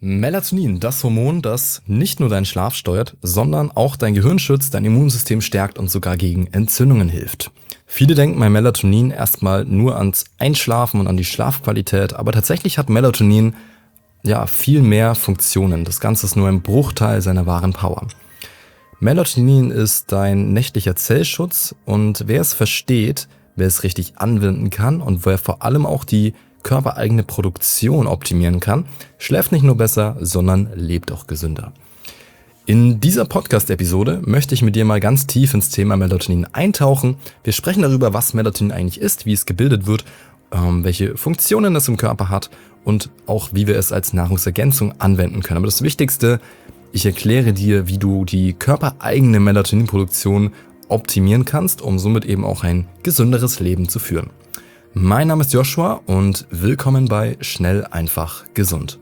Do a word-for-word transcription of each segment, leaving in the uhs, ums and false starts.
Melatonin, das Hormon, das nicht nur deinen Schlaf steuert, sondern auch dein Gehirn schützt, dein Immunsystem stärkt und sogar gegen Entzündungen hilft. Viele denken bei Melatonin erstmal nur ans Einschlafen und an die Schlafqualität, aber tatsächlich hat Melatonin ja viel mehr Funktionen. Das Ganze ist nur ein Bruchteil seiner wahren Power. Melatonin ist dein nächtlicher Zellschutz und wer es versteht, wer es richtig anwenden kann und wer vor allem auch die körpereigene Produktion optimieren kann, schläft nicht nur besser, sondern lebt auch gesünder. In dieser Podcast-Episode möchte ich mit dir mal ganz tief ins Thema Melatonin eintauchen. Wir sprechen darüber, was Melatonin eigentlich ist, wie es gebildet wird, ähm, welche Funktionen es im Körper hat und auch, wie wir es als Nahrungsergänzung anwenden können. Aber das Wichtigste, ich erkläre dir, wie du die körpereigene Melatoninproduktion optimieren kannst, um somit eben auch ein gesünderes Leben zu führen. Mein Name ist Joshua und willkommen bei Schnell, einfach, gesund.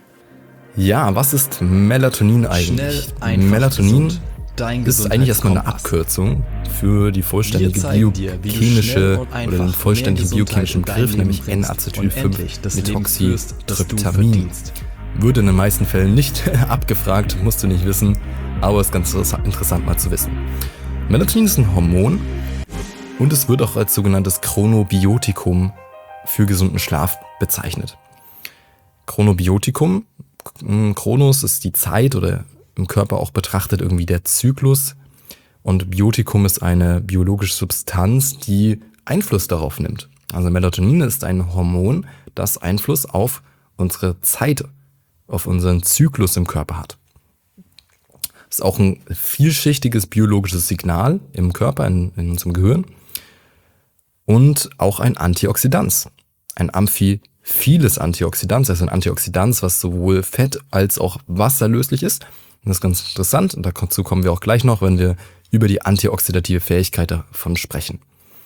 Ja, was ist Melatonin eigentlich? Schnell, einfach, Melatonin gesund. Dein ist eigentlich erstmal eine Abkürzung für die vollständige biochemische oder den vollständigen biochemischen Begriff, nämlich N Acetyl fünf Methoxytryptamin. Wird in den meisten Fällen nicht abgefragt, musst du nicht wissen, aber ist ganz interessant mal zu wissen. Melatonin ist ein Hormon und es wird auch als sogenanntes Chronobiotikum für gesunden Schlaf bezeichnet. Chronobiotikum, Chronos ist die Zeit oder im Körper auch betrachtet irgendwie der Zyklus und Biotikum ist eine biologische Substanz, die Einfluss darauf nimmt. Also Melatonin ist ein Hormon, das Einfluss auf unsere Zeit, auf unseren Zyklus im Körper hat. Es ist auch ein vielschichtiges biologisches Signal im Körper, in, in unserem Gehirn und auch ein Antioxidant, ein amphiphiles Antioxidant, also ein Antioxidant, was sowohl fett- als auch wasserlöslich ist. Und das ist ganz interessant und dazu kommen wir auch gleich noch, wenn wir über die antioxidative Fähigkeit davon sprechen.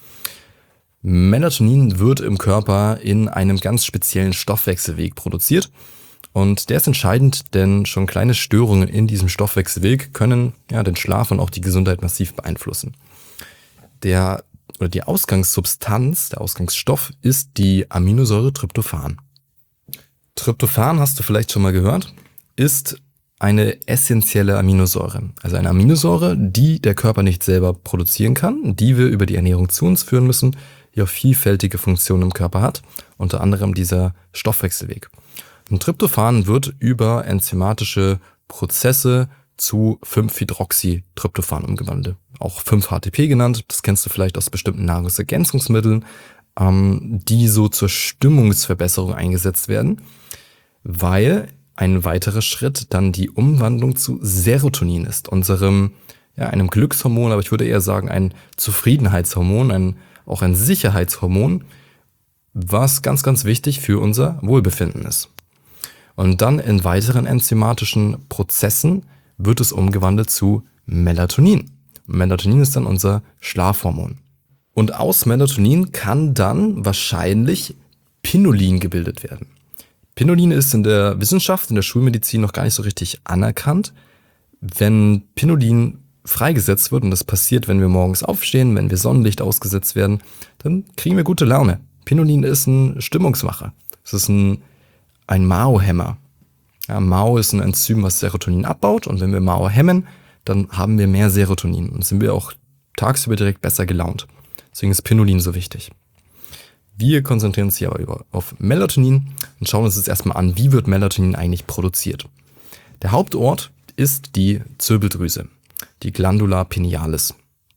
Melatonin wird im Körper in einem ganz speziellen Stoffwechselweg produziert und der ist entscheidend, denn schon kleine Störungen in diesem Stoffwechselweg können ja den Schlaf und auch die Gesundheit massiv beeinflussen. Der oder die Ausgangssubstanz, der Ausgangsstoff ist die Aminosäure Tryptophan. Tryptophan, hast du vielleicht schon mal gehört, ist eine essentielle Aminosäure. Also eine Aminosäure, die der Körper nicht selber produzieren kann, die wir über die Ernährung zu uns führen müssen, die auch vielfältige Funktionen im Körper hat, unter anderem dieser Stoffwechselweg. Und Tryptophan wird über enzymatische Prozesse zu fünf Hydroxytryptophan umgewandelt. Auch fünf H T P genannt, das kennst du vielleicht aus bestimmten Nahrungsergänzungsmitteln, ähm, die so zur Stimmungsverbesserung eingesetzt werden, weil ein weiterer Schritt dann die Umwandlung zu Serotonin ist, unserem, ja, einem Glückshormon, aber ich würde eher sagen ein Zufriedenheitshormon, ein, auch ein Sicherheitshormon, was ganz, ganz wichtig für unser Wohlbefinden ist. Und dann in weiteren enzymatischen Prozessen wird es umgewandelt zu Melatonin. Melatonin ist dann unser Schlafhormon. Und aus Melatonin kann dann wahrscheinlich Pinolin gebildet werden. Pinolin ist in der Wissenschaft, in der Schulmedizin noch gar nicht so richtig anerkannt. Wenn Pinolin freigesetzt wird, und das passiert, wenn wir morgens aufstehen, wenn wir Sonnenlicht ausgesetzt werden, dann kriegen wir gute Laune. Pinolin ist ein Stimmungsmacher. Es ist ein, ein Mao-Hemmer. Ja, Mao ist ein Enzym, was Serotonin abbaut, und wenn wir Mao hemmen, dann haben wir mehr Serotonin und sind wir auch tagsüber direkt besser gelaunt. Deswegen ist Pinolin so wichtig. Wir konzentrieren uns hier aber auf Melatonin und schauen uns jetzt erstmal an, wie wird Melatonin eigentlich produziert. Der Hauptort ist die Zirbeldrüse, die Glandula pinealis.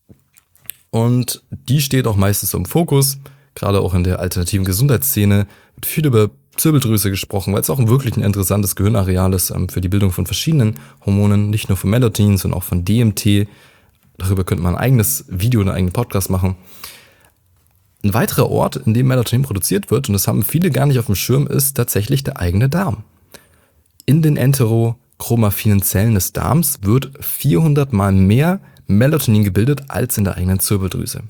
Und die steht auch meistens im Fokus, gerade auch in der alternativen Gesundheitsszene wird viel über Zirbeldrüse gesprochen, weil es auch wirklich ein interessantes Gehirnareal ist ähm, für die Bildung von verschiedenen Hormonen, nicht nur von Melatonin, sondern auch von D M T. Darüber könnte man ein eigenes Video, einen eigenen Podcast machen. Ein weiterer Ort, in dem Melatonin produziert wird, und das haben viele gar nicht auf dem Schirm, ist tatsächlich der eigene Darm. In den enterochromaffinen Zellen des Darms wird vierhundert Mal mehr Melatonin gebildet als in der eigenen Zirbeldrüse.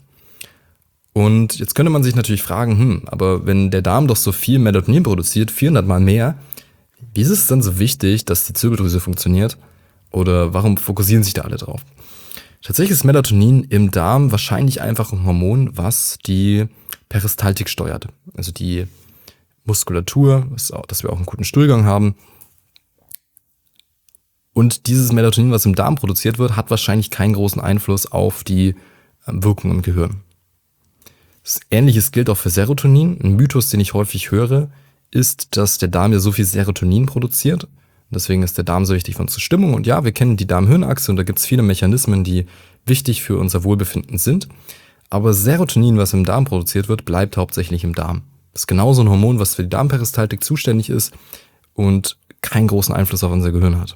Und jetzt könnte man sich natürlich fragen, hm, aber wenn der Darm doch so viel Melatonin produziert, vierhundert Mal mehr, wie ist es dann so wichtig, dass die Zirbeldrüse funktioniert? Oder warum fokussieren sich da alle drauf? Tatsächlich ist Melatonin im Darm wahrscheinlich einfach ein Hormon, was die Peristaltik steuert. Also die Muskulatur, dass wir auch einen guten Stuhlgang haben. Und dieses Melatonin, was im Darm produziert wird, hat wahrscheinlich keinen großen Einfluss auf die Wirkung im Gehirn. Ähnliches gilt auch für Serotonin. Ein Mythos, den ich häufig höre, ist, dass der Darm ja so viel Serotonin produziert. Deswegen ist der Darm so wichtig für unsere Stimmung. Und ja, wir kennen die Darm-Hirn-Achse und da gibt es viele Mechanismen, die wichtig für unser Wohlbefinden sind. Aber Serotonin, was im Darm produziert wird, bleibt hauptsächlich im Darm. Das ist genauso ein Hormon, was für die Darmperistaltik zuständig ist und keinen großen Einfluss auf unser Gehirn hat.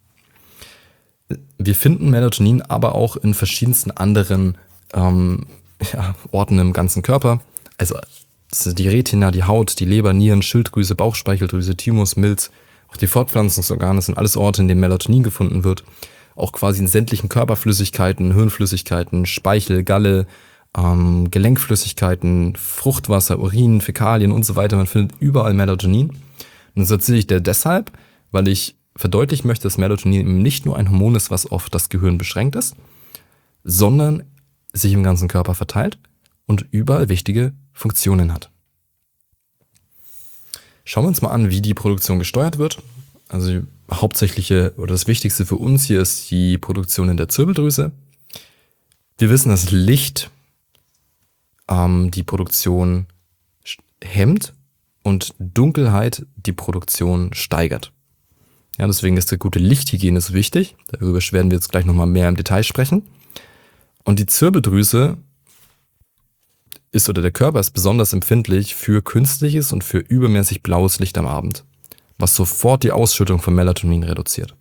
Wir finden Melatonin aber auch in verschiedensten anderen ähm, ja, Orten im ganzen Körper. Also das ist die Retina, die Haut, die Leber, Nieren, Schilddrüse, Bauchspeicheldrüse, Thymus, Milz, auch die Fortpflanzungsorgane, das sind alles Orte, in denen Melatonin gefunden wird. Auch quasi in sämtlichen Körperflüssigkeiten, Hirnflüssigkeiten, Speichel, Galle, ähm, Gelenkflüssigkeiten, Fruchtwasser, Urin, Fäkalien und so weiter. Man findet überall Melatonin. Und das erzähle ich dir deshalb, weil ich verdeutlichen möchte, dass Melatonin eben nicht nur ein Hormon ist, was auf das Gehirn beschränkt ist, sondern sich im ganzen Körper verteilt und überall wichtige Funktionen hat. Schauen wir uns mal an, wie die Produktion gesteuert wird. Also die hauptsächliche oder das Wichtigste für uns hier ist die Produktion in der Zirbeldrüse. Wir wissen, dass Licht ähm, die Produktion hemmt und Dunkelheit die Produktion steigert. Ja, deswegen ist die gute Lichthygiene so wichtig. Darüber werden wir jetzt gleich nochmal mehr im Detail sprechen. Und die Zirbeldrüse ist oder der Körper ist besonders empfindlich für künstliches und für übermäßig blaues Licht am Abend, was sofort die Ausschüttung von Melatonin reduziert.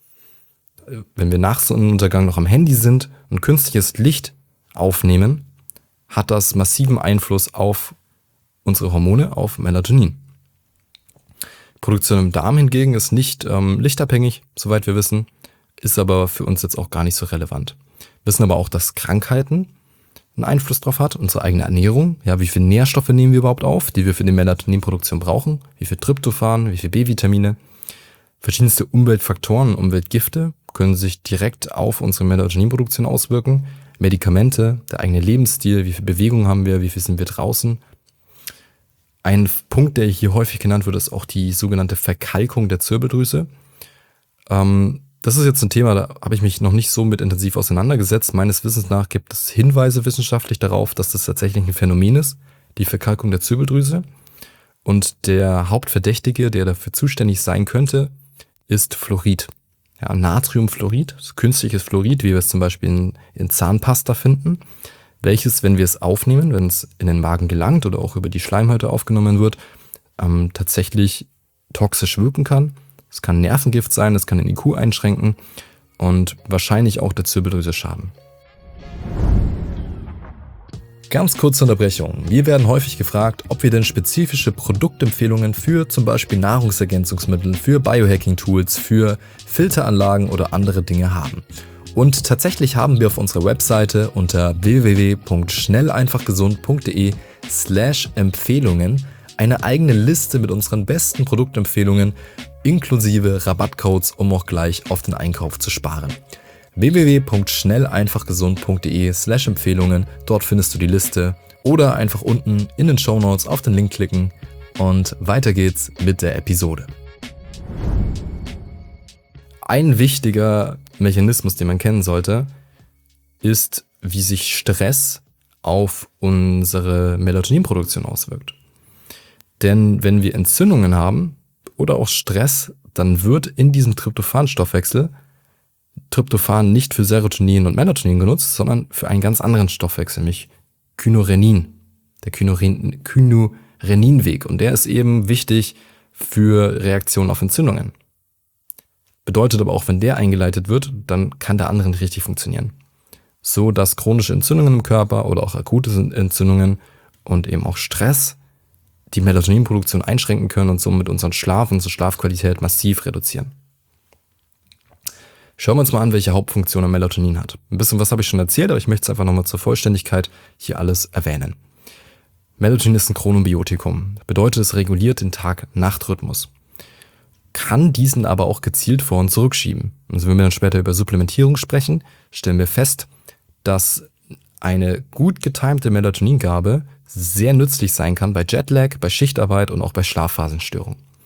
Wenn wir nach Sonnenuntergang noch am Handy sind und künstliches Licht aufnehmen, hat das massiven Einfluss auf unsere Hormone, auf Melatonin. Produktion im Darm hingegen ist nicht ähm, lichtabhängig, soweit wir wissen, ist aber für uns jetzt auch gar nicht so relevant. Wir wissen aber auch, dass Krankheiten einen Einfluss drauf hat, unsere eigene Ernährung, ja, wie viele Nährstoffe nehmen wir überhaupt auf, die wir für die Melatoninproduktion brauchen, wie viel Tryptophan, wie viel B-Vitamine. Verschiedenste Umweltfaktoren, Umweltgifte können sich direkt auf unsere Melatoninproduktion auswirken. Medikamente, der eigene Lebensstil, wie viel Bewegung haben wir, wie viel sind wir draußen. Ein Punkt, der hier häufig genannt wird, ist auch die sogenannte Verkalkung der Zirbeldrüse. Ähm, das ist jetzt ein Thema, da habe ich mich noch nicht so mit intensiv auseinandergesetzt. Meines Wissens nach gibt es Hinweise wissenschaftlich darauf, dass das tatsächlich ein Phänomen ist, die Verkalkung der Zirbeldrüse. Und der Hauptverdächtige, der dafür zuständig sein könnte, ist Fluorid. Ja, Natriumfluorid, künstliches Fluorid, wie wir es zum Beispiel in, in Zahnpasta finden, welches, wenn wir es aufnehmen, wenn es in den Magen gelangt oder auch über die Schleimhäute aufgenommen wird, ähm, tatsächlich toxisch wirken kann. Es kann Nervengift sein, es kann den I Q einschränken und wahrscheinlich auch der Zirbeldrüse schaden. Ganz kurze Unterbrechung. Wir werden häufig gefragt, ob wir denn spezifische Produktempfehlungen für zum Beispiel Nahrungsergänzungsmittel, für Biohacking-Tools, für Filteranlagen oder andere Dinge haben. Und tatsächlich haben wir auf unserer Webseite unter w w w punkt schnelleinfachgesund punkt de slash Empfehlungen eine eigene Liste mit unseren besten Produktempfehlungen inklusive Rabattcodes, um auch gleich auf den Einkauf zu sparen. w w w punkt schnelleinfachgesund punkt de slash Empfehlungen, dort findest du die Liste oder einfach unten in den Shownotes auf den Link klicken und weiter geht's mit der Episode. Ein wichtiger Mechanismus, den man kennen sollte, ist, wie sich Stress auf unsere Melatoninproduktion auswirkt. Denn wenn wir Entzündungen haben oder auch Stress, dann wird in diesem Tryptophan-Stoffwechsel Tryptophan nicht für Serotonin und Melatonin genutzt, sondern für einen ganz anderen Stoffwechsel, nämlich Kynurenin, der Kynuren, Kynureninweg. Und der ist eben wichtig für Reaktionen auf Entzündungen. Bedeutet aber auch, wenn der eingeleitet wird, dann kann der andere nicht richtig funktionieren. So dass chronische Entzündungen im Körper oder auch akute Entzündungen und eben auch Stress die Melatoninproduktion einschränken können und somit unseren Schlaf, unsere Schlafqualität massiv reduzieren. Schauen wir uns mal an, welche Hauptfunktionen Melatonin hat. Ein bisschen was habe ich schon erzählt, aber ich möchte es einfach nochmal zur Vollständigkeit hier alles erwähnen. Melatonin ist ein Chronobiotikum. Bedeutet, es reguliert den Tag-Nacht-Rhythmus. Kann diesen aber auch gezielt vor- und zurückschieben. Also wenn wir dann später über Supplementierung sprechen, stellen wir fest, dass eine gut getimte Melatoningabe sehr nützlich sein kann bei Jetlag, bei Schichtarbeit und auch bei Schlafphasenstörungen.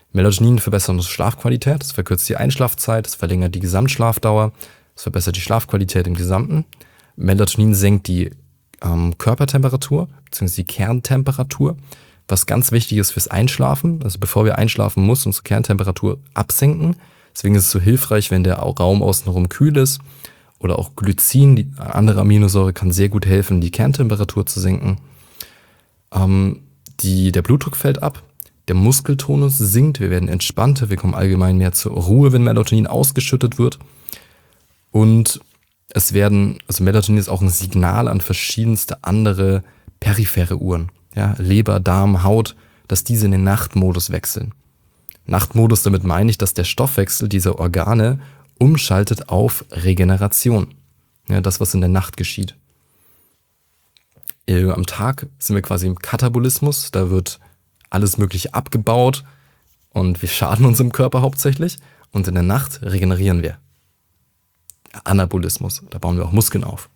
Melatonin verbessert unsere Schlafqualität, es verkürzt die Einschlafzeit, es verlängert die Gesamtschlafdauer, es verbessert die Schlafqualität im Gesamten. Melatonin senkt die ähm, Körpertemperatur bzw. die Kerntemperatur, was ganz wichtig ist fürs Einschlafen. Also bevor wir einschlafen, muss unsere Kerntemperatur absenken. Deswegen ist es so hilfreich, wenn der Raum außenrum kühl ist. Oder auch Glycin, die andere Aminosäure, kann sehr gut helfen, die Kerntemperatur zu senken. Ähm, die, der Blutdruck fällt ab, der Muskeltonus sinkt, wir werden entspannter, wir kommen allgemein mehr zur Ruhe, wenn Melatonin ausgeschüttet wird. Und es werden, also Melatonin ist auch ein Signal an verschiedenste andere periphere Uhren. Ja, Leber, Darm, Haut, dass diese in den Nachtmodus wechseln. Nachtmodus, damit meine ich, dass der Stoffwechsel dieser Organe umschaltet auf Regeneration. Ja, das, was in der Nacht geschieht. Äh, am Tag sind wir quasi im Katabolismus, da wird alles Mögliche abgebaut und wir schaden unserem Körper hauptsächlich. Und in der Nacht regenerieren wir. Anabolismus, da bauen wir auch Muskeln auf.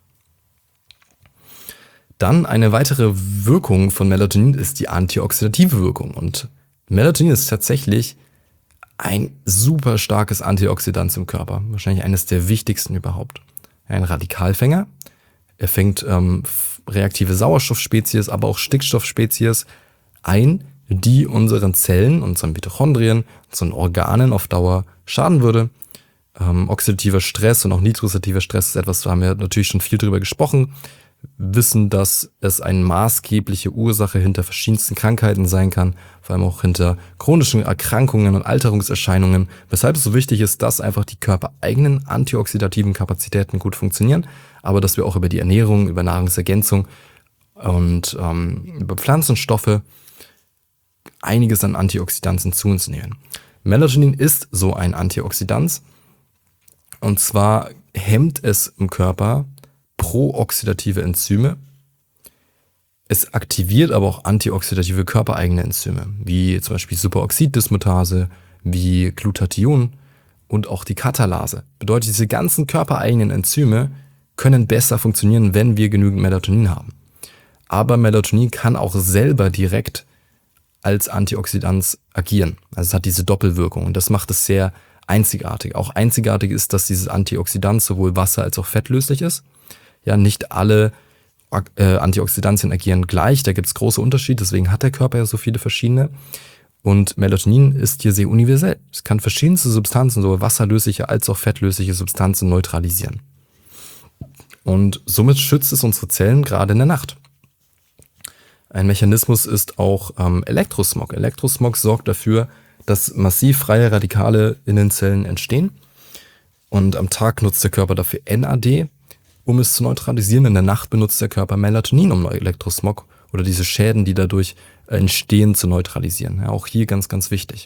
Dann eine weitere Wirkung von Melatonin ist die antioxidative Wirkung. Und Melatonin ist tatsächlich ein super starkes Antioxidant im Körper. Wahrscheinlich eines der wichtigsten überhaupt. Ein Radikalfänger. Er fängt ähm, reaktive Sauerstoffspezies, aber auch Stickstoffspezies ein, die unseren Zellen, unseren Mitochondrien, unseren Organen auf Dauer schaden würde. Ähm, oxidativer Stress und auch nitrosativer Stress ist etwas, da haben wir natürlich schon viel drüber gesprochen. Wissen, dass es eine maßgebliche Ursache hinter verschiedensten Krankheiten sein kann, vor allem auch hinter chronischen Erkrankungen und Alterungserscheinungen, weshalb es so wichtig ist, dass einfach die körpereigenen antioxidativen Kapazitäten gut funktionieren, aber dass wir auch über die Ernährung, über Nahrungsergänzung und ähm, über Pflanzenstoffe einiges an Antioxidantien zu uns nehmen. Melatonin ist so ein Antioxidant, und zwar hemmt es im Körper prooxidative Enzyme. Es aktiviert aber auch antioxidative körpereigene Enzyme, wie zum Beispiel Superoxiddismutase, wie Glutathion und auch die Katalase. Bedeutet, diese ganzen körpereigenen Enzyme können besser funktionieren, wenn wir genügend Melatonin haben. Aber Melatonin kann auch selber direkt als Antioxidant agieren. Also es hat diese Doppelwirkung und das macht es sehr einzigartig. Auch einzigartig ist, dass dieses Antioxidant sowohl wasser- als auch fettlöslich ist. Ja, nicht alle äh, Antioxidantien agieren gleich, da gibt es große Unterschiede, deswegen hat der Körper ja so viele verschiedene. Und Melatonin ist hier sehr universell. Es kann verschiedenste Substanzen, sowohl wasserlösliche als auch fettlösliche Substanzen neutralisieren. Und somit schützt es unsere Zellen gerade in der Nacht. Ein Mechanismus ist auch ähm, Elektrosmog. Elektrosmog sorgt dafür, dass massiv freie Radikale in den Zellen entstehen. Und am Tag nutzt der Körper dafür N A D, um es zu neutralisieren. In der Nacht benutzt der Körper Melatonin, um Elektrosmog oder diese Schäden, die dadurch entstehen, zu neutralisieren. Ja, auch hier ganz, ganz wichtig.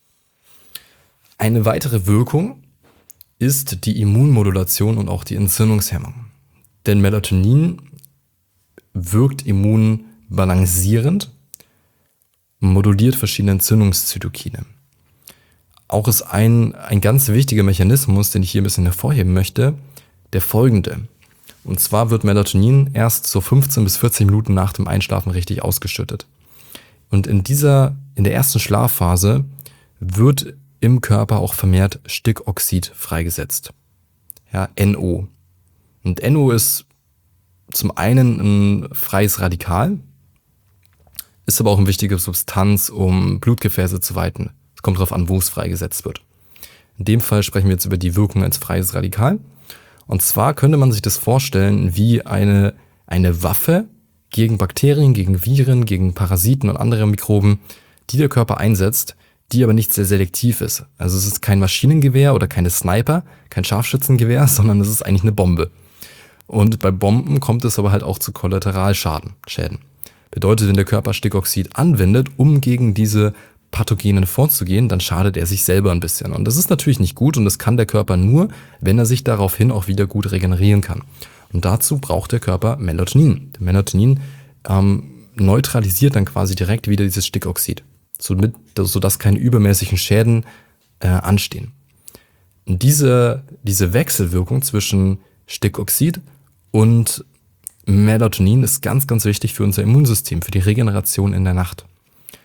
Eine weitere Wirkung ist die Immunmodulation und auch die Entzündungshemmung. Denn Melatonin wirkt immunbalancierend, moduliert verschiedene Entzündungszytokine. Auch ist ein, ein ganz wichtiger Mechanismus, den ich hier ein bisschen hervorheben möchte, der folgende. Und zwar wird Melatonin erst so fünfzehn bis vierzig Minuten nach dem Einschlafen richtig ausgeschüttet. Und in dieser, in der ersten Schlafphase wird im Körper auch vermehrt Stickoxid freigesetzt. Ja, N O. Und N O ist zum einen ein freies Radikal, ist aber auch eine wichtige Substanz, um Blutgefäße zu weiten. Es kommt darauf an, wo es freigesetzt wird. In dem Fall sprechen wir jetzt über die Wirkung als freies Radikal. Und zwar könnte man sich das vorstellen wie eine, eine Waffe gegen Bakterien, gegen Viren, gegen Parasiten und andere Mikroben, die der Körper einsetzt, die aber nicht sehr selektiv ist. Also es ist kein Maschinengewehr oder keine Sniper, kein Scharfschützengewehr, sondern es ist eigentlich eine Bombe. Und bei Bomben kommt es aber halt auch zu Kollateralschäden. Schäden. Bedeutet, wenn der Körper Stickoxid anwendet, um gegen diese Pathogenen vorzugehen, dann schadet er sich selber ein bisschen. Und das ist natürlich nicht gut und das kann der Körper nur, wenn er sich daraufhin auch wieder gut regenerieren kann. Und dazu braucht der Körper Melatonin. Der Melatonin ähm, neutralisiert dann quasi direkt wieder dieses Stickoxid, somit, sodass keine übermäßigen Schäden äh, anstehen. Und diese, diese Wechselwirkung zwischen Stickoxid und Melatonin ist ganz, ganz wichtig für unser Immunsystem, für die Regeneration in der Nacht.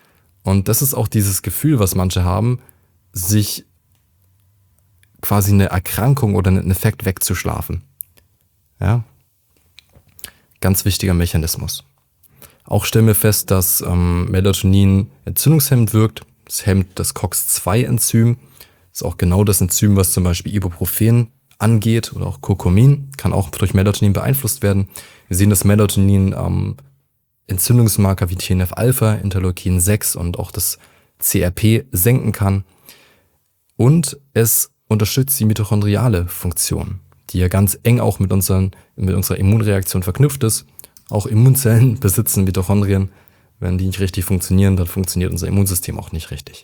Und das ist auch dieses Gefühl, was manche haben, sich quasi eine Erkrankung oder einen Effekt wegzuschlafen. Ja, ganz wichtiger Mechanismus. Auch stellen wir fest, dass ähm, Melatonin entzündungshemmend wirkt. Es hemmt das C O X zwei Enzym. Das ist auch genau das Enzym, was zum Beispiel Ibuprofen angeht oder auch Curcumin. Kann auch durch Melatonin beeinflusst werden. Wir sehen, dass Melatonin ähm, Entzündungsmarker wie T N F-Alpha, Interleukin sechs und auch das C R P senken kann. Und es unterstützt die mitochondriale Funktion, die ja ganz eng auch mit, unseren, mit unserer Immunreaktion verknüpft ist. Auch Immunzellen besitzen Mitochondrien. Wenn die nicht richtig funktionieren, dann funktioniert unser Immunsystem auch nicht richtig.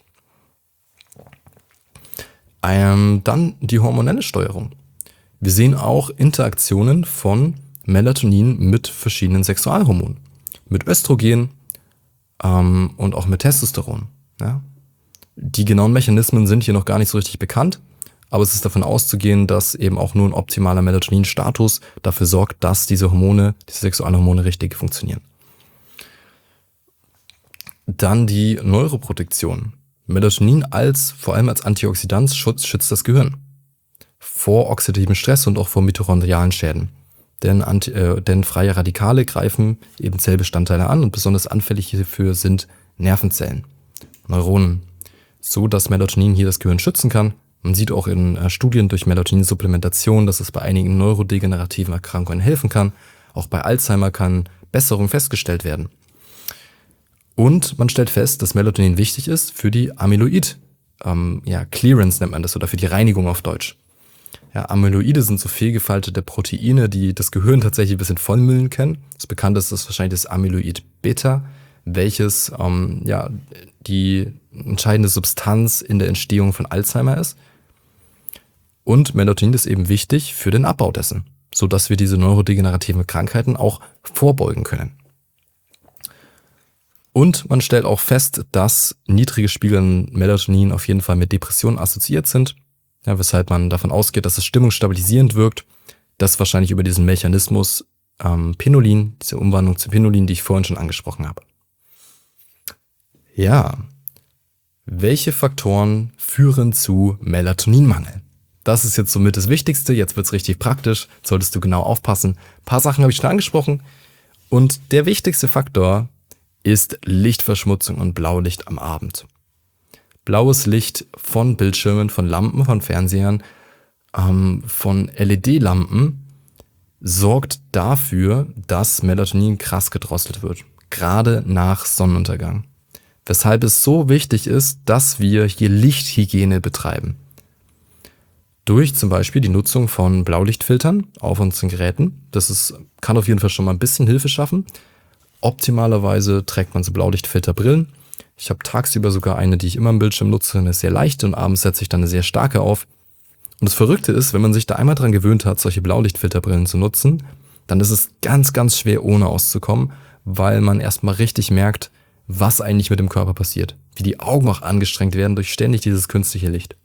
Ähm, dann die hormonelle Steuerung. Wir sehen auch Interaktionen von Melatonin mit verschiedenen Sexualhormonen. Mit Östrogen ähm, und auch mit Testosteron. Ja? Die genauen Mechanismen sind hier noch gar nicht so richtig bekannt, aber es ist davon auszugehen, dass eben auch nur ein optimaler Melatonin-Status dafür sorgt, dass diese Hormone, diese Sexualhormone richtig funktionieren. Dann die Neuroprotektion. Melatonin als, vor allem als Antioxidant schützt, schützt das Gehirn vor oxidativem Stress und auch vor mitochondrialen Schäden. Denn, anti, äh, denn freie Radikale greifen eben Zellbestandteile an und besonders anfällig hierfür sind Nervenzellen, Neuronen, so dass Melatonin hier das Gehirn schützen kann. Man sieht auch in äh, Studien durch Melatonin-Supplementation, dass es bei einigen neurodegenerativen Erkrankungen helfen kann. Auch bei Alzheimer kann Besserung festgestellt werden. Und man stellt fest, dass Melatonin wichtig ist für die Amyloid, ähm, ja, Clearance nennt man das, oder für die Reinigung auf Deutsch. Ja, Amyloide sind so fehlgefaltete Proteine, die das Gehirn tatsächlich ein bisschen vollmüllen können. Das bekannteste ist wahrscheinlich das Amyloid Beta, welches ähm, ja, die entscheidende Substanz in der Entstehung von Alzheimer ist. Und Melatonin ist eben wichtig für den Abbau dessen, sodass wir diese neurodegenerativen Krankheiten auch vorbeugen können. Und man stellt auch fest, dass niedrige Spiegel an Melatonin auf jeden Fall mit Depressionen assoziiert sind, ja, weshalb man davon ausgeht, dass es stimmungsstabilisierend wirkt. Das wahrscheinlich über diesen Mechanismus ähm, Pinolin, diese Umwandlung zu Pinolin, die ich vorhin schon angesprochen habe. Ja, welche Faktoren führen zu Melatoninmangel? Das ist jetzt somit das Wichtigste. Jetzt wird's richtig praktisch. Jetzt solltest du genau aufpassen. Ein paar Sachen habe ich schon angesprochen. Und der wichtigste Faktor ist Lichtverschmutzung und Blaulicht am Abend. Blaues Licht von Bildschirmen, von Lampen, von Fernsehern, ähm, von L E D-Lampen sorgt dafür, dass Melatonin krass gedrosselt wird. Gerade nach Sonnenuntergang. Weshalb es so wichtig ist, dass wir hier Lichthygiene betreiben. Durch zum Beispiel die Nutzung von Blaulichtfiltern auf unseren Geräten. Das ist, kann auf jeden Fall schon mal ein bisschen Hilfe schaffen. Optimalerweise trägt man so Blaulichtfilterbrillen. Ich habe tagsüber sogar eine, die ich immer am Bildschirm nutze, eine sehr leichte, und abends setze ich dann eine sehr starke auf. Und das Verrückte ist, wenn man sich da einmal dran gewöhnt hat, solche Blaulichtfilterbrillen zu nutzen, dann ist es ganz, ganz schwer, ohne auszukommen, weil man erstmal richtig merkt, was eigentlich mit dem Körper passiert. Wie die Augen auch angestrengt werden durch ständig dieses künstliche Licht.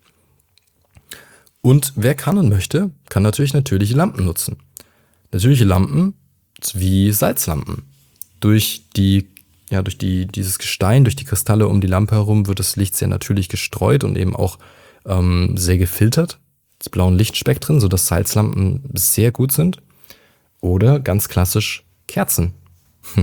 Und wer kann und möchte, kann natürlich natürliche Lampen nutzen. Natürliche Lampen wie Salzlampen. Durch die, ja, durch die, dieses Gestein, durch die Kristalle um die Lampe herum wird das Licht sehr natürlich gestreut und eben auch ähm, sehr gefiltert. Das blauen Lichtspektren, sodass Salzlampen sehr gut sind. Oder ganz klassisch Kerzen. Hm.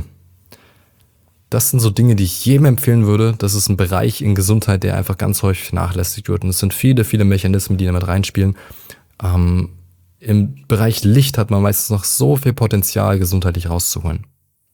Das sind so Dinge, die ich jedem empfehlen würde. Das ist ein Bereich in Gesundheit, der einfach ganz häufig vernachlässigt wird. Und es sind viele, viele Mechanismen, die damit reinspielen. Ähm, Im Bereich Licht hat man meistens noch so viel Potenzial, gesundheitlich rauszuholen.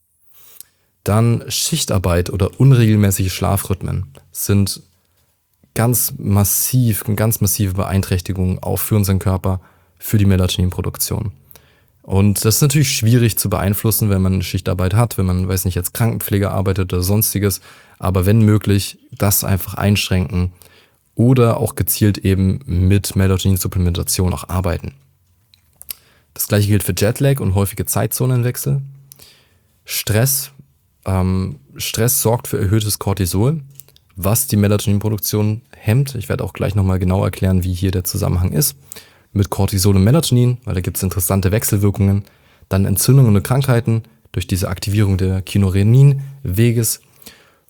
Dann Schichtarbeit oder unregelmäßige Schlafrhythmen sind ganz massiv, ganz massive Beeinträchtigungen auch für unseren Körper, für die Melatoninproduktion. Und das ist natürlich schwierig zu beeinflussen, wenn man Schichtarbeit hat, wenn man, weiß nicht, als Krankenpfleger arbeitet oder sonstiges. Aber wenn möglich, das einfach einschränken oder auch gezielt eben mit Melatonin-Supplementation auch arbeiten. Das gleiche gilt für Jetlag und häufige Zeitzonenwechsel. Stress. Ähm, Stress sorgt für erhöhtes Cortisol, was die Melatoninproduktion hemmt. Ich werde auch gleich nochmal genau erklären, wie hier der Zusammenhang ist. Mit Cortisol und Melatonin, weil da gibt es interessante Wechselwirkungen. Dann Entzündungen und Krankheiten durch diese Aktivierung der Kynurenin-Weges.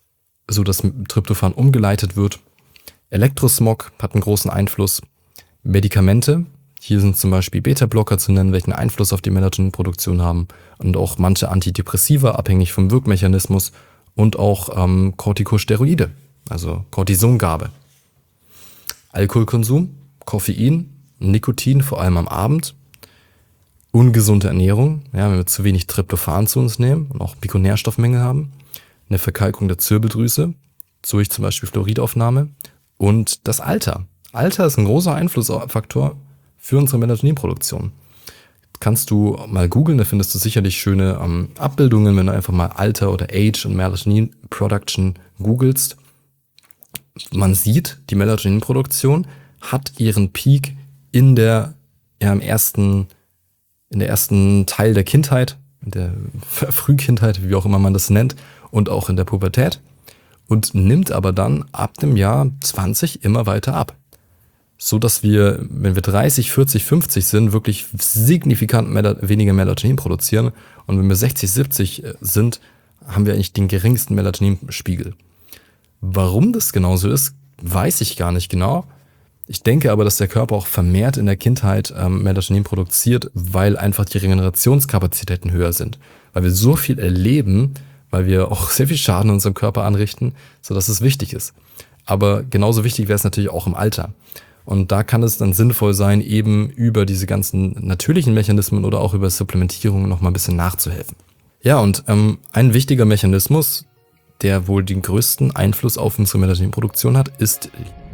so dass Tryptophan umgeleitet wird. Elektrosmog hat einen großen Einfluss. Medikamente, hier sind zum Beispiel Beta-Blocker zu nennen, welchen Einfluss auf die Melatoninproduktion haben, und auch manche Antidepressiva, abhängig vom Wirkmechanismus, und auch ähm, Corticosteroide, also Cortisongabe. Alkoholkonsum, Koffein, Nikotin, vor allem am Abend. Ungesunde Ernährung, ja, wenn wir zu wenig Tryptophan zu uns nehmen und auch Mikronährstoffmängel haben. Eine Verkalkung der Zirbeldrüse, durch zum Beispiel Fluoridaufnahme. Und das Alter. Alter ist ein großer Einflussfaktor für unsere Melatoninproduktion. Kannst du mal googeln, da findest du sicherlich schöne ähm, Abbildungen, wenn du einfach mal Alter oder Age und Melatonin Production googelst. Man sieht, die Melatoninproduktion hat ihren Peak in der, ja, im ersten, in der ersten Teil der Kindheit, in der Frühkindheit, wie auch immer man das nennt, und auch in der Pubertät, und nimmt aber dann ab dem Jahr zwanzig immer weiter ab. So dass wir, wenn wir dreißig, vierzig, fünfzig sind, wirklich signifikant mel- weniger Melatonin produzieren. Und wenn wir sechzig, siebzig sind, haben wir eigentlich den geringsten Melatoninspiegel. Warum das genauso ist, weiß ich gar nicht genau. Ich denke aber, dass der Körper auch vermehrt in der Kindheit ähm, Melatonin produziert, weil einfach die Regenerationskapazitäten höher sind. Weil wir so viel erleben, weil wir auch sehr viel Schaden in unserem Körper anrichten, sodass es wichtig ist. Aber genauso wichtig wäre es natürlich auch im Alter. Und da kann es dann sinnvoll sein, eben über diese ganzen natürlichen Mechanismen oder auch über Supplementierung noch mal ein bisschen nachzuhelfen. Ja, und ähm, ein wichtiger Mechanismus, der wohl den größten Einfluss auf unsere Melatoninproduktion hat, ist...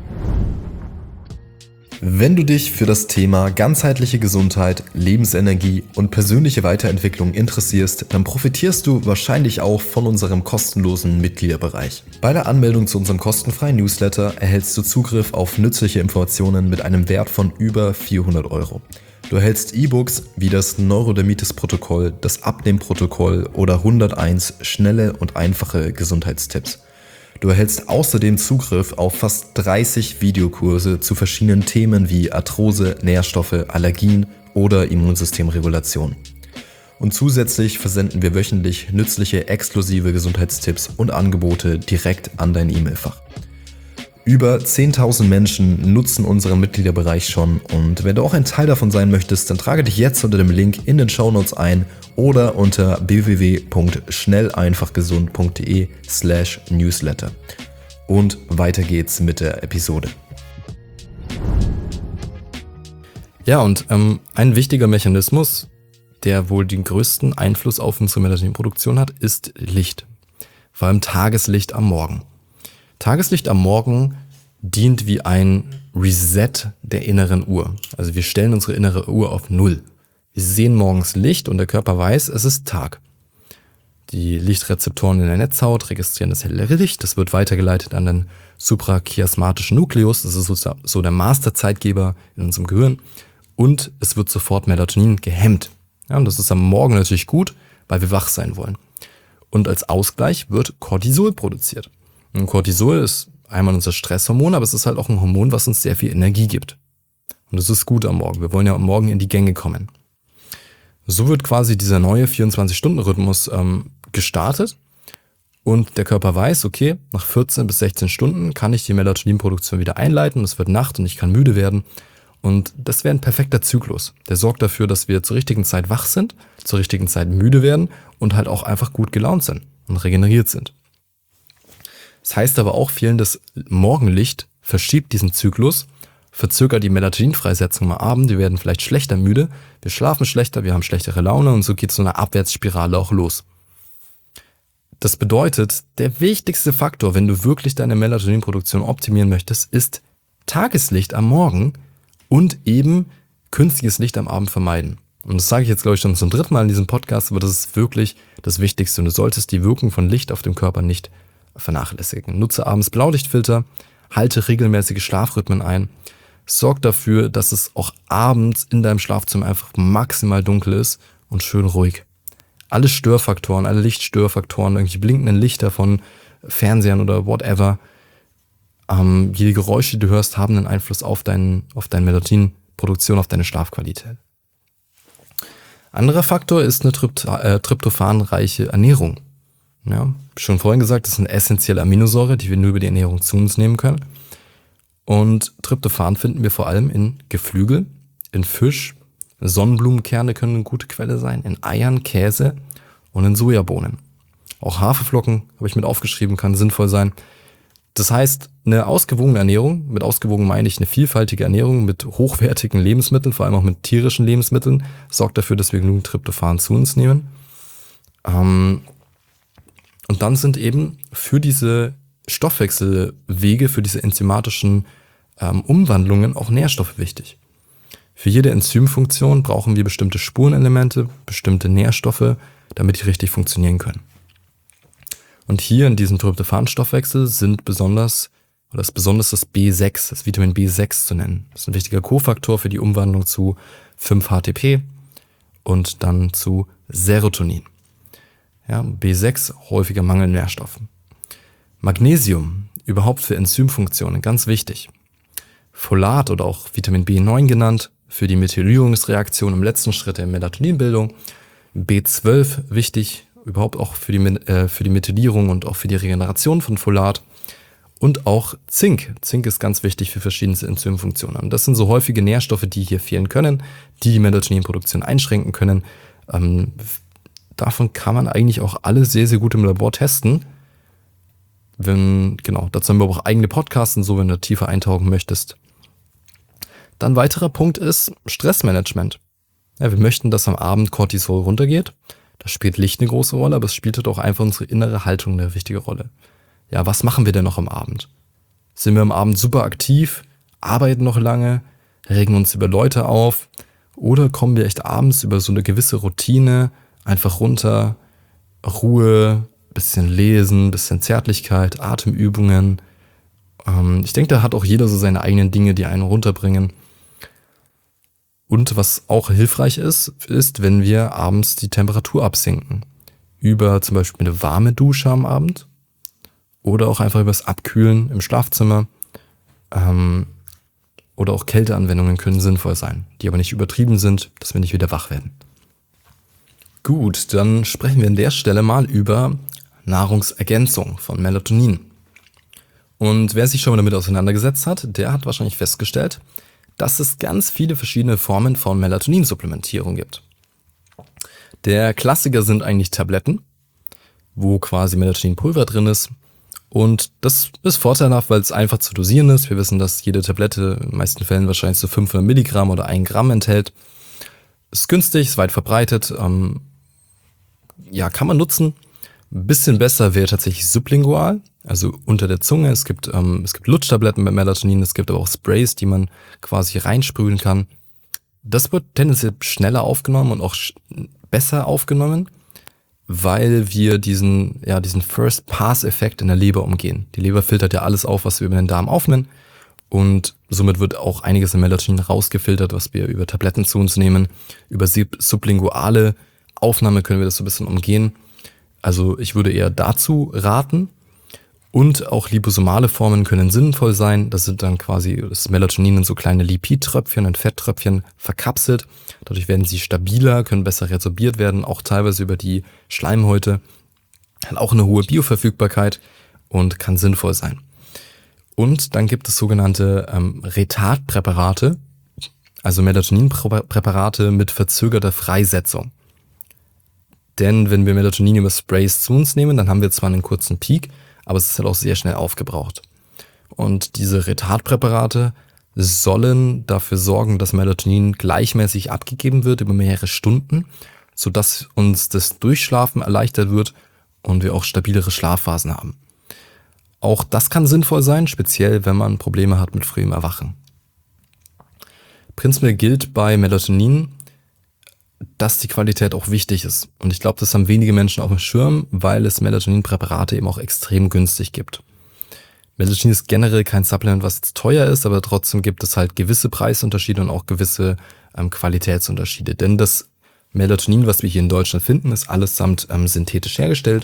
Wenn du dich für das Thema ganzheitliche Gesundheit, Lebensenergie und persönliche Weiterentwicklung interessierst, dann profitierst du wahrscheinlich auch von unserem kostenlosen Mitgliederbereich. Bei der Anmeldung zu unserem kostenfreien Newsletter erhältst du Zugriff auf nützliche Informationen mit einem Wert von über vierhundert Euro. Du erhältst E-Books wie das Neurodermitis-Protokoll, das Abnehm-Protokoll oder hunderteins schnelle und einfache Gesundheitstipps. Du erhältst außerdem Zugriff auf fast dreißig Videokurse zu verschiedenen Themen wie Arthrose, Nährstoffe, Allergien oder Immunsystemregulation. Und zusätzlich versenden wir wöchentlich nützliche, exklusive Gesundheitstipps und Angebote direkt an dein E-Mail-Fach. Über zehntausend Menschen nutzen unseren Mitgliederbereich schon, und wenn du auch ein Teil davon sein möchtest, dann trage dich jetzt unter dem Link in den Shownotes ein oder unter w w w punkt schnelleinfachgesund punkt de slash newsletter. Und weiter geht's mit der Episode. Ja, und ähm, ein wichtiger Mechanismus, der wohl den größten Einfluss auf unsere Melatoninproduktion hat, ist Licht. Vor allem Tageslicht am Morgen. Tageslicht am Morgen dient wie ein Reset der inneren Uhr. Also wir stellen unsere innere Uhr auf Null. Wir sehen morgens Licht und der Körper weiß, es ist Tag. Die Lichtrezeptoren in der Netzhaut registrieren das hellere Licht. Das wird weitergeleitet an den suprachiasmatischen Nukleus. Das ist so der Masterzeitgeber in unserem Gehirn. Und es wird sofort Melatonin gehemmt. Ja, und das ist am Morgen natürlich gut, weil wir wach sein wollen. Und als Ausgleich wird Cortisol produziert. Und Cortisol ist einmal unser Stresshormon, aber es ist halt auch ein Hormon, was uns sehr viel Energie gibt. Und das ist gut am Morgen. Wir wollen ja am Morgen in die Gänge kommen. So wird quasi dieser neue vierundzwanzig-Stunden-Rhythmus ähm, gestartet. Und der Körper weiß, okay, nach vierzehn bis sechzehn Stunden kann ich die Melatoninproduktion wieder einleiten. Es wird Nacht und ich kann müde werden. Und das wäre ein perfekter Zyklus. Der sorgt dafür, dass wir zur richtigen Zeit wach sind, zur richtigen Zeit müde werden und halt auch einfach gut gelaunt sind und regeneriert sind. Das heißt aber auch, fehlendes Morgenlicht verschiebt diesen Zyklus, verzögert die Melatoninfreisetzung am Abend, wir werden vielleicht schlechter müde, wir schlafen schlechter, wir haben schlechtere Laune und so geht so eine Abwärtsspirale auch los. Das bedeutet, der wichtigste Faktor, wenn du wirklich deine Melatoninproduktion optimieren möchtest, ist Tageslicht am Morgen und eben künstliches Licht am Abend vermeiden. Und das sage ich jetzt, glaube ich, schon zum dritten Mal in diesem Podcast, aber das ist wirklich das Wichtigste und du solltest die Wirkung von Licht auf dem Körper nicht vernachlässigen. Nutze abends Blaulichtfilter, halte regelmäßige Schlafrhythmen ein, sorg dafür, dass es auch abends in deinem Schlafzimmer einfach maximal dunkel ist und schön ruhig. Alle Störfaktoren, alle Lichtstörfaktoren, irgendwelche blinkenden Lichter von Fernsehern oder whatever, ähm, jede Geräusche, die du hörst, haben einen Einfluss auf, dein, auf deine Melatoninproduktion, auf deine Schlafqualität. Anderer Faktor ist eine Trypt- äh, tryptophanreiche Ernährung. Ja, schon vorhin gesagt, das ist eine essentielle Aminosäure, die wir nur über die Ernährung zu uns nehmen können. Und Tryptophan finden wir vor allem in Geflügel, in Fisch, Sonnenblumenkerne können eine gute Quelle sein, in Eiern, Käse und in Sojabohnen. Auch Haferflocken, habe ich mit aufgeschrieben, kann sinnvoll sein. Das heißt, eine ausgewogene Ernährung, mit ausgewogen meine ich eine vielfältige Ernährung mit hochwertigen Lebensmitteln, vor allem auch mit tierischen Lebensmitteln, sorgt dafür, dass wir genug Tryptophan zu uns nehmen. Ähm, und dann sind eben für diese Stoffwechselwege, für diese enzymatischen ähm, Umwandlungen auch Nährstoffe wichtig. Für jede Enzymfunktion brauchen wir bestimmte Spurenelemente, bestimmte Nährstoffe, damit die richtig funktionieren können. Und hier in diesem Tryptophan-Stoffwechsel sind besonders, oder ist besonders das B sechs, das Vitamin B sechs zu nennen. Das ist ein wichtiger Kofaktor für die Umwandlung zu fünf H T P und dann zu Serotonin. Ja, B sechs, häufiger Mangel an Nährstoffen. Magnesium, überhaupt für Enzymfunktionen, ganz wichtig. Folat oder auch Vitamin B neun genannt, für die Methylierungsreaktion im letzten Schritt der Melatoninbildung. B zwölf, wichtig, überhaupt auch für die, äh, für die Methylierung und auch für die Regeneration von Folat. Und auch Zink. Zink ist ganz wichtig für verschiedene Enzymfunktionen. Und das sind so häufige Nährstoffe, die hier fehlen können, die die Melatoninproduktion einschränken können. Ähm, davon kann man eigentlich auch alle sehr, sehr gut im Labor testen. Wenn, genau, dazu haben wir auch eigene Podcasts und so, wenn du tiefer eintauchen möchtest. Dann weiterer Punkt ist Stressmanagement. Ja, wir möchten, dass am Abend Cortisol runtergeht. Da spielt Licht eine große Rolle, aber es spielt halt auch einfach unsere innere Haltung eine wichtige Rolle. Ja, was machen wir denn noch am Abend? Sind wir am Abend super aktiv, arbeiten noch lange, regen uns über Leute auf oder kommen wir echt abends über so eine gewisse Routine einfach runter, Ruhe, bisschen lesen, bisschen Zärtlichkeit, Atemübungen. Ähm, ich denke, da hat auch jeder so seine eigenen Dinge, die einen runterbringen. Und was auch hilfreich ist, ist, wenn wir abends die Temperatur absenken. Über zum Beispiel eine warme Dusche am Abend oder auch einfach über das Abkühlen im Schlafzimmer. Ähm, oder auch Kälteanwendungen können sinnvoll sein, die aber nicht übertrieben sind, dass wir nicht wieder wach werden. Gut, dann sprechen wir an der Stelle mal über Nahrungsergänzung von Melatonin. Und wer sich schon mal damit auseinandergesetzt hat, der hat wahrscheinlich festgestellt, dass es ganz viele verschiedene Formen von Melatoninsupplementierung gibt. Der Klassiker sind eigentlich Tabletten, wo quasi Melatoninpulver drin ist. Und das ist vorteilhaft, weil es einfach zu dosieren ist. Wir wissen, dass jede Tablette in den meisten Fällen wahrscheinlich so fünfhundert Milligramm oder ein Gramm enthält. Ist günstig, ist weit verbreitet. Ähm, ja, kann man nutzen. Ein bisschen besser wäre tatsächlich sublingual, also unter der Zunge. Es gibt, ähm, es gibt Lutschtabletten mit Melatonin, es gibt aber auch Sprays, die man quasi reinsprühen kann. Das wird tendenziell schneller aufgenommen und auch sch- besser aufgenommen, weil wir diesen, ja, diesen First-Pass-Effekt in der Leber umgehen. Die Leber filtert ja alles auf, was wir über den Darm aufnehmen. Und somit wird auch einiges an Melatonin rausgefiltert, was wir über Tabletten zu uns nehmen. Über sublinguale Aufnahme können wir das so ein bisschen umgehen. Also ich würde eher dazu raten. Und auch liposomale Formen können sinnvoll sein. Das sind dann quasi das Melatonin in so kleine Lipidtröpfchen und Fetttröpfchen verkapselt. Dadurch werden sie stabiler, können besser resorbiert werden, auch teilweise über die Schleimhäute. Hat auch eine hohe Bioverfügbarkeit und kann sinnvoll sein. Und dann gibt es sogenannte ähm, Retardpräparate, also Melatoninpräparate mit verzögerter Freisetzung. Denn wenn wir Melatonin über Sprays zu uns nehmen, dann haben wir zwar einen kurzen Peak, aber es ist halt auch sehr schnell aufgebraucht. Und diese Retardpräparate sollen dafür sorgen, dass Melatonin gleichmäßig abgegeben wird über mehrere Stunden, sodass uns das Durchschlafen erleichtert wird und wir auch stabilere Schlafphasen haben. Auch das kann sinnvoll sein, speziell wenn man Probleme hat mit frühem Erwachen. Prinzipiell gilt bei Melatonin, dass die Qualität auch wichtig ist. Und ich glaube, das haben wenige Menschen auf dem Schirm, weil es Melatoninpräparate eben auch extrem günstig gibt. Melatonin ist generell kein Supplement, was jetzt teuer ist, aber trotzdem gibt es halt gewisse Preisunterschiede und auch gewisse ähm, Qualitätsunterschiede. Denn das Melatonin, was wir hier in Deutschland finden, ist allesamt ähm, synthetisch hergestellt.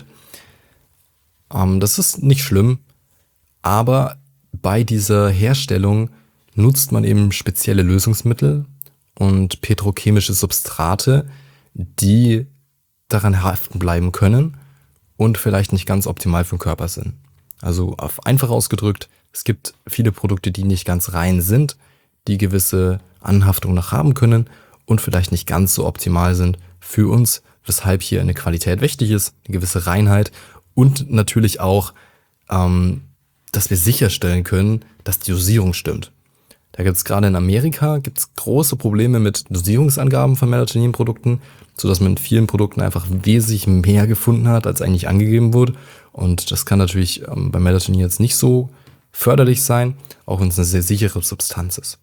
Ähm, das ist nicht schlimm, aber bei dieser Herstellung nutzt man eben spezielle Lösungsmittel und petrochemische Substrate, die daran haften bleiben können und vielleicht nicht ganz optimal für den Körper sind. Also auf einfach ausgedrückt, es gibt viele Produkte, die nicht ganz rein sind, die gewisse Anhaftung noch haben können und vielleicht nicht ganz so optimal sind für uns, weshalb hier eine Qualität wichtig ist, eine gewisse Reinheit und natürlich auch, ähm, dass wir sicherstellen können, dass die Dosierung stimmt. Da gibt es gerade in Amerika gibt's große Probleme mit Dosierungsangaben von Melatonin-Produkten, sodass man in vielen Produkten einfach wesentlich mehr gefunden hat, als eigentlich angegeben wurde. Und das kann natürlich ähm, bei Melatonin jetzt nicht so förderlich sein, auch wenn es eine sehr sichere Substanz ist.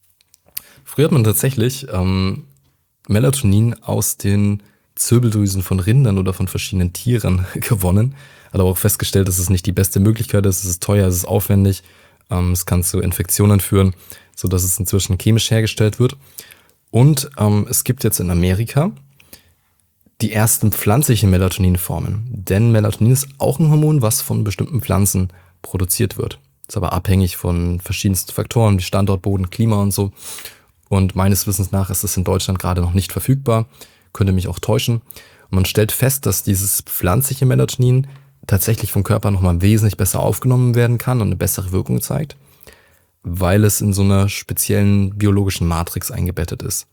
Früher hat man tatsächlich ähm, Melatonin aus den Zirbeldrüsen von Rindern oder von verschiedenen Tieren gewonnen. Hat aber auch festgestellt, dass es nicht die beste Möglichkeit ist. Es ist teuer, es ist aufwendig. Ähm, es kann zu Infektionen führen, sodass es inzwischen chemisch hergestellt wird. Und ähm, es gibt jetzt in Amerika die ersten pflanzlichen Melatoninformen. Denn Melatonin ist auch ein Hormon, was von bestimmten Pflanzen produziert wird. Ist aber abhängig von verschiedensten Faktoren, wie Standort, Boden, Klima und so. Und meines Wissens nach ist es in Deutschland gerade noch nicht verfügbar. Könnte mich auch täuschen. Und man stellt fest, dass dieses pflanzliche Melatonin tatsächlich vom Körper nochmal wesentlich besser aufgenommen werden kann und eine bessere Wirkung zeigt, weil es in so einer speziellen biologischen Matrix eingebettet ist.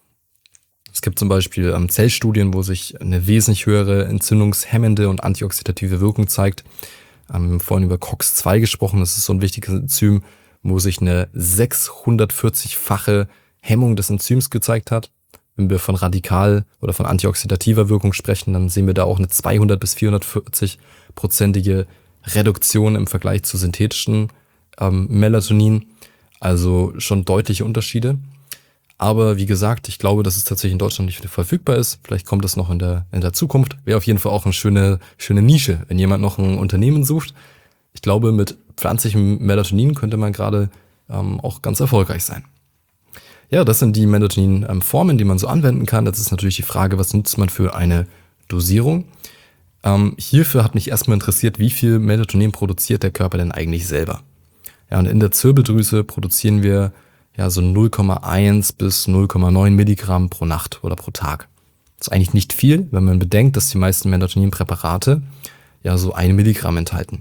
Es gibt zum Beispiel ähm, Zellstudien, wo sich eine wesentlich höhere entzündungshemmende und antioxidative Wirkung zeigt. Ähm, wir haben vorhin über C O X zwei gesprochen, das ist so ein wichtiges Enzym, wo sich eine sechshundertvierzig-fache Hemmung des Enzyms gezeigt hat. Wenn wir von radikal oder von antioxidativer Wirkung sprechen, dann sehen wir da auch eine zweihundert bis vierhundertvierzig-prozentige Reduktion im Vergleich zu synthetischen ähm, Melatonin. Also schon deutliche Unterschiede. Aber wie gesagt, ich glaube, dass es tatsächlich in Deutschland nicht verfügbar ist. Vielleicht kommt das noch in der, in der Zukunft. Wäre auf jeden Fall auch eine schöne, schöne Nische, wenn jemand noch ein Unternehmen sucht. Ich glaube, mit pflanzlichem Melatonin könnte man gerade ähm, auch ganz erfolgreich sein. Ja, das sind die Melatonin-Formen, die man so anwenden kann. Das ist natürlich die Frage, was nutzt man für eine Dosierung? Ähm, hierfür hat mich erstmal interessiert, wie viel Melatonin produziert der Körper denn eigentlich selber? Ja, und in der Zirbeldrüse produzieren wir ja so null Komma eins bis null Komma neun Milligramm pro Nacht oder pro Tag. Das ist eigentlich nicht viel, wenn man bedenkt, dass die meisten Melatonin-Präparate ja so ein Milligramm enthalten.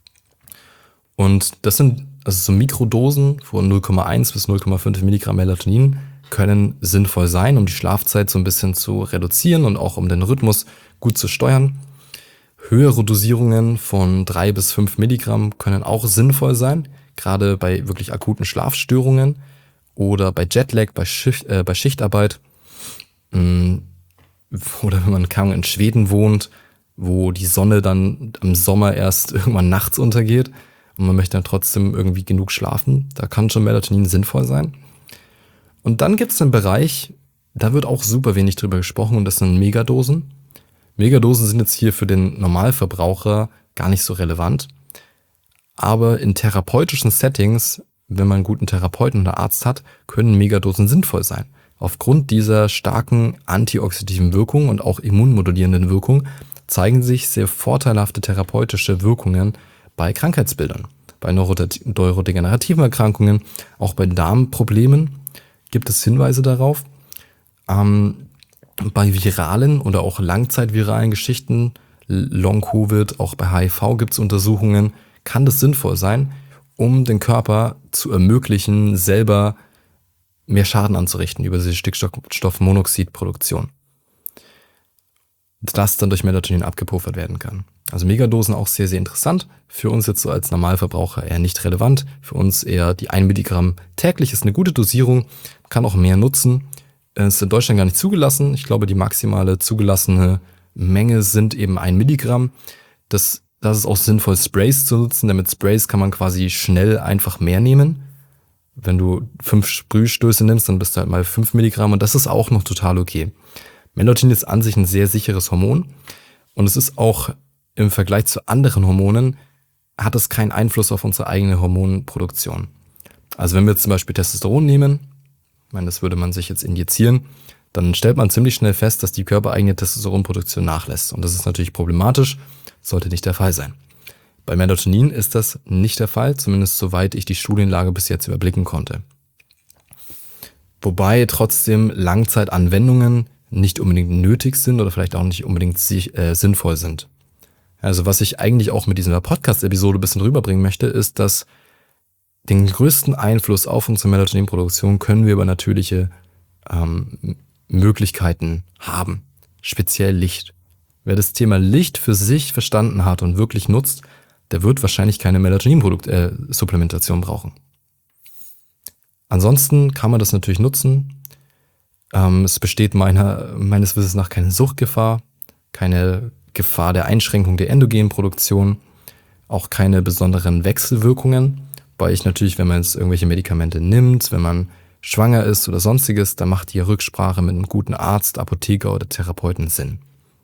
Und das sind also so Mikrodosen von null Komma eins bis null Komma fünf Milligramm Melatonin können sinnvoll sein, um die Schlafzeit so ein bisschen zu reduzieren und auch um den Rhythmus gut zu steuern. Höhere Dosierungen von drei bis fünf Milligramm können auch sinnvoll sein, gerade bei wirklich akuten Schlafstörungen oder bei Jetlag, bei, Schicht, äh, bei Schichtarbeit mh, oder wenn man kaum in Schweden wohnt, wo die Sonne dann im Sommer erst irgendwann nachts untergeht und man möchte dann trotzdem irgendwie genug schlafen. Da kann schon Melatonin sinnvoll sein. Und dann gibt es einen Bereich, da wird auch super wenig drüber gesprochen und das sind Megadosen. Megadosen sind jetzt hier für den Normalverbraucher gar nicht so relevant. Aber in therapeutischen Settings, wenn man einen guten Therapeuten oder Arzt hat, können Megadosen sinnvoll sein. Aufgrund dieser starken antioxidativen Wirkung und auch immunmodulierenden Wirkung zeigen sich sehr vorteilhafte therapeutische Wirkungen bei Krankheitsbildern, bei neurodegenerativen Erkrankungen, auch bei Darmproblemen gibt es Hinweise darauf. Ähm, bei viralen oder auch langzeitviralen Geschichten, Long-Covid, auch bei H I V gibt es Untersuchungen, kann das sinnvoll sein, um den Körper zu ermöglichen, selber mehr Schaden anzurichten über diese Stickstoffmonoxidproduktion. Das dann durch Melatonin abgepuffert werden kann. Also Megadosen auch sehr, sehr interessant. Für uns jetzt so als Normalverbraucher eher nicht relevant. Für uns eher die ein Milligramm täglich ist eine gute Dosierung, kann auch mehr nutzen. Ist in Deutschland gar nicht zugelassen. Ich glaube, die maximale zugelassene Menge sind eben ein Milligramm. Das, das ist auch sinnvoll, Sprays zu nutzen, denn mit Sprays kann man quasi schnell einfach mehr nehmen. Wenn du fünf Sprühstöße nimmst, dann bist du halt mal fünf Milligramm und das ist auch noch total okay. Melatonin ist an sich ein sehr sicheres Hormon und es ist auch im Vergleich zu anderen Hormonen, hat es keinen Einfluss auf unsere eigene Hormonproduktion. Also wenn wir jetzt zum Beispiel Testosteron nehmen, ich meine, das würde man sich jetzt injizieren, dann stellt man ziemlich schnell fest, dass die körpereigene Testosteronproduktion nachlässt. Und das ist natürlich problematisch, sollte nicht der Fall sein. Bei Melatonin ist das nicht der Fall, zumindest soweit ich die Studienlage bis jetzt überblicken konnte. Wobei trotzdem Langzeitanwendungen nicht unbedingt nötig sind oder vielleicht auch nicht unbedingt äh, sinnvoll sind. Also was ich eigentlich auch mit dieser Podcast-Episode ein bisschen rüberbringen möchte, ist, dass den größten Einfluss auf unsere Melatoninproduktion können wir über natürliche ähm, Möglichkeiten haben. Speziell Licht. Wer das Thema Licht für sich verstanden hat und wirklich nutzt, der wird wahrscheinlich keine Melatonin-Supplementation äh, brauchen. Ansonsten kann man das natürlich nutzen. Ähm, es besteht meiner, meines Wissens nach keine Suchtgefahr, keine Gefahr der Einschränkung der endogenen Produktion, auch keine besonderen Wechselwirkungen, weil ich natürlich, wenn man jetzt irgendwelche Medikamente nimmt, wenn man schwanger ist oder sonstiges, dann macht die Rücksprache mit einem guten Arzt, Apotheker oder Therapeuten Sinn.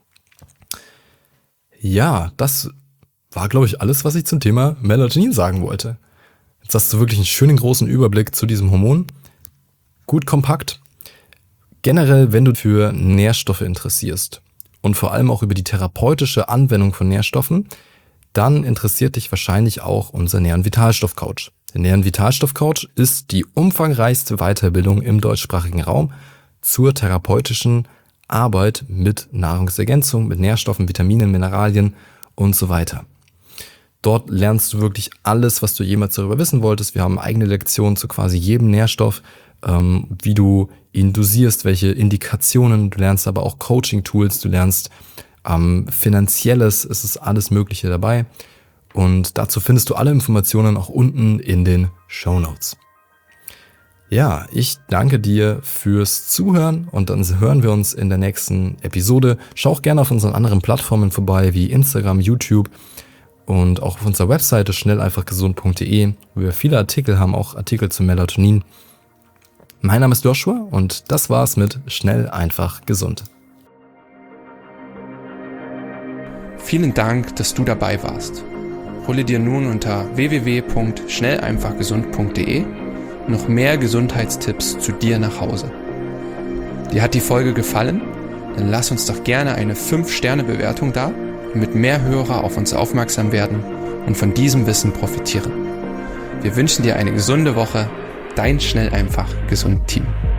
Ja, das war, glaube ich, alles, was ich zum Thema Melatonin sagen wollte. Jetzt hast du wirklich einen schönen großen Überblick zu diesem Hormon. Gut kompakt. Generell, wenn du für Nährstoffe interessierst und vor allem auch über die therapeutische Anwendung von Nährstoffen, dann interessiert dich wahrscheinlich auch unser Nähren Vitalstoff Couch. Der Nähren Vitalstoff Couch ist die umfangreichste Weiterbildung im deutschsprachigen Raum zur therapeutischen Arbeit mit Nahrungsergänzung, mit Nährstoffen, Vitaminen, Mineralien und so weiter. Dort lernst du wirklich alles, was du jemals darüber wissen wolltest. Wir haben eigene Lektionen zu quasi jedem Nährstoff, ähm, wie du ihn dosierst, welche Indikationen. Du lernst aber auch Coaching-Tools, du lernst ähm, Finanzielles, es ist alles Mögliche dabei. Und dazu findest du alle Informationen auch unten in den Shownotes. Ja, ich danke dir fürs Zuhören und dann hören wir uns in der nächsten Episode. Schau auch gerne auf unseren anderen Plattformen vorbei, wie Instagram, YouTube und auch auf unserer Webseite schnell einfach gesund punkt de, wo wir viele Artikel haben, auch Artikel zum Melatonin. Mein Name ist Joshua und das war's mit Schnell einfach gesund. Vielen Dank, dass du dabei warst. Hole dir nun unter w w w punkt schnell einfach gesund punkt de noch mehr Gesundheitstipps zu dir nach Hause. Dir hat die Folge gefallen? Dann lass uns doch gerne eine fünf Sterne Bewertung da, damit mehr Hörer auf uns aufmerksam werden und von diesem Wissen profitieren. Wir wünschen dir eine gesunde Woche. Dein Schnell einfach gesund Team.